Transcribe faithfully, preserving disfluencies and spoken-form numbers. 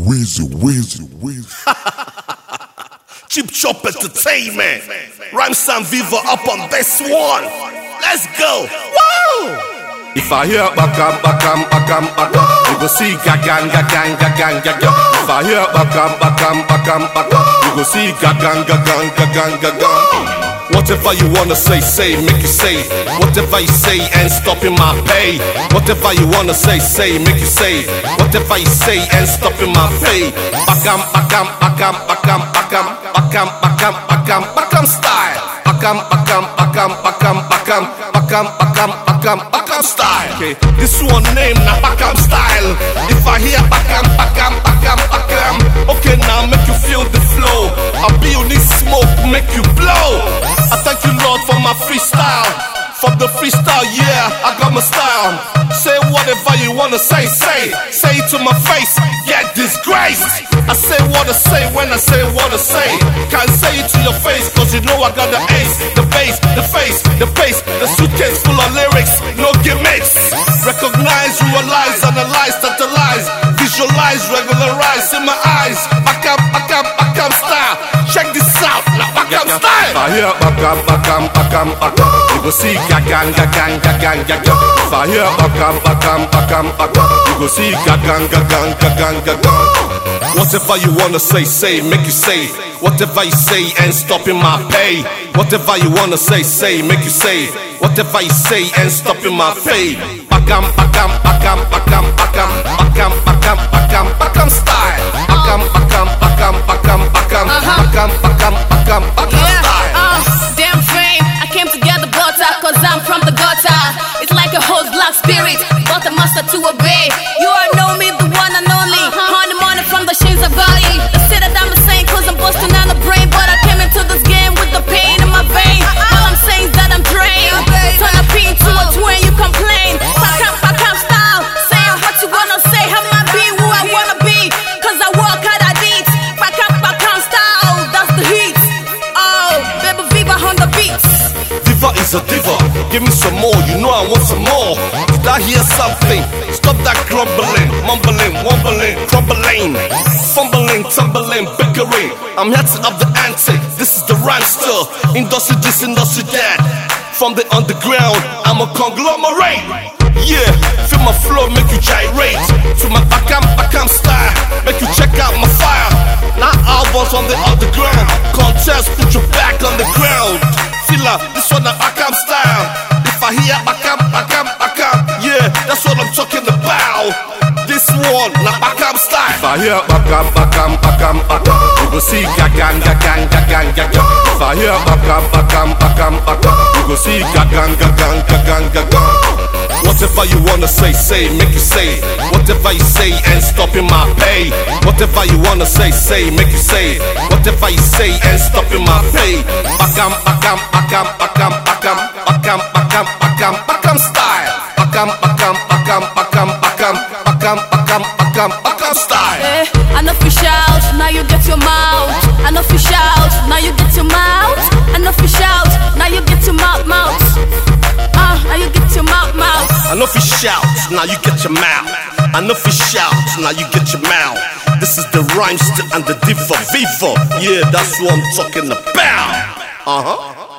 Weezy, Weezy, Weezy. Cheap Chop Entertainment. Rhymes and Viva up on this one. Let's go. Woo! If I hear bakam, bakam, bakam, bakam, you go see gagang, gagang, gagang, gagang. If I hear bakam, bakam, bakam, bakam, you go see gagang, gagang, gagang, gagang. Whatever you wanna say, say, make you say. Whatever you say, ain't stopping my pay. Whatever you wanna say, say, make you say. Whatever you say, ain't stopping my pay. Bakam, bakam, bakam, bakam, bakam, bakam, bakam, bakam, bakam style. Bakam, bakam, bakam, bakam, bakam, bakam, bakam, bakam, bakam style. Okay, this one name na bakam style. If I hear bakam, bakam, bakam, bakam, okay, now make you feel the flow. I be on this smoke, make you blow. I thank you, Lord, for my freestyle. From the freestyle, yeah, I got my style. Say whatever you wanna say, say. Say it to my face, get disgraced. I say what I say when I say what I say. Can't say it to your face, cause you know I got the ace. The bass, the face, the pace. The suitcase full of lyrics, no gimmicks. Recognize, realize, analyze, tantalize. Visualize, regularize in my eyes. Bakam, bakam, bakam style. Check this out, now bakam style. If I hear bakam, bakam, bakam, bakam, you go see gagang, gagang, gagang, gagang. If I hear bakam, bakam, bakam, bakam, you go see gagang, gagang, gagang, gagang. Whatever you wanna say, say, make you say. Whatever you say, ain't stopping my pay. Whatever you wanna say, say, make you say. Whatever you say, ain't stopping my pay. Bakam, bakam, bakam, bakam, bakam, bakam, bakam, bakam, bakam style. Bakam, bakam, bakam, bakam, bakam, bakam, bakam, bakam, bakam style. Uh, damn fame, I came to get the butter, cause I'm from the gutter. It's like a whole black spirit, but a master to obey. You all know me, the one and only. Honey money from the shades of body. They say that I'm insane, cause I'm busting on the brain. But I came into this game with the pain in my vein. All I'm saying is that I'm drained. Turn a P into a twin, you complain. Bakam, bakam style, saying what you wanna say. I might be who I wanna be, cause I work hard at it. Bakam, bakam style, that's the heat. Oh, baby Viva on the beats. Diva is a diva, give me some more, you know I want some more. Did I hear something? Stop that grumbling, mumbling, wombling, crumbling, fumbling, tumbling, bickering. I'm here to up the ante, this is the rhymester. Industry this, industry that. From the underground, I'm a conglomerate. Yeah, feel my flow, make you gyrate. To my bakam, bakam style, make you check out my fire. Now albums on the underground, contest, put your back on the ground. Filler, this one a bakam style. If I hear bakam, bakam, bakam, yeah, that's what I'm talking about. This one, na bakam style. If I hear bakam, bakam, bakam, bakam, you go see gagang, gagang, gagang, gagang. If I hear bakam, bakam, bakam, bakam, you go see gagang, gagang, gagang, gagang. Whatever you wanna say, say, make you say. Whatever you say, ain't stopping my pay. Whatever you wanna say, say, make you say. Whatever you say, ain't stopping my pay. Bakam, bakam, bakam, bakam, bakam, bakam, bakam, bakam, bakam style. Bakam, bakam, bakam, bakam, bakam, bakam, bakam, bakam, bakam style. Eh, I know fish out, now you get your mouth. I know fish out, now you get your mouth. I know fish out, now you get your mouth, mouth. Ah, uh, now you get your mouth, mouth. I know if you shout, now you get your mouth. I know if you shout, now you get your mouth. This is the rhymester and the diva, Viva. Yeah, that's what I'm talking about. Uh huh.